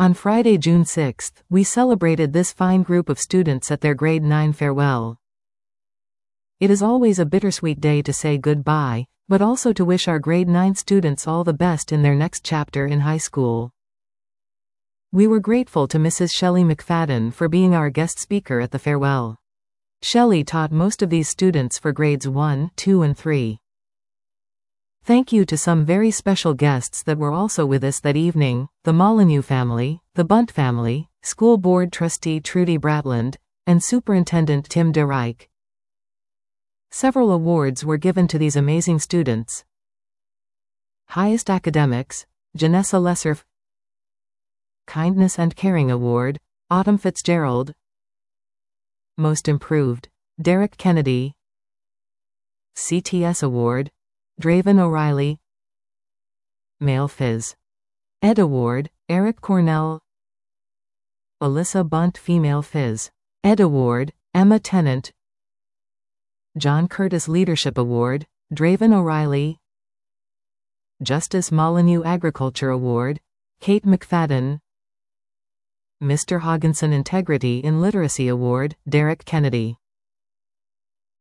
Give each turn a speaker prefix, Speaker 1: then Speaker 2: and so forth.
Speaker 1: On Friday, June 6, we celebrated this fine group of students at their grade 9 farewell. It is always a bittersweet day to say goodbye, but also to wish our grade 9 students all the best in their next chapter in high school. We were grateful to Mrs. Shelley McFadden for being our guest speaker at the farewell. Shelley taught most of these students for grades 1, 2 and 3. Thank you to some very special guests that were also with us that evening: the Molyneux family, the Bunt family, School Board Trustee Trudy Bratland, and Superintendent Tim DeReich. Several awards were given to these amazing students. Highest Academics, Janessa Lesser. Kindness and Caring Award, Autumn Fitzgerald. Most Improved, Derek Kennedy. CTS Award, Draven O'Reilly. Male Phys. Ed Award, Eric Cornell. Alyssa Bunt Female Phys. Ed Award, Emma Tennant. John Curtis Leadership Award, Draven O'Reilly. Justice Molyneux Agriculture Award, Kate McFadden. Mr. Hogginson Integrity in Literacy Award, Derek Kennedy.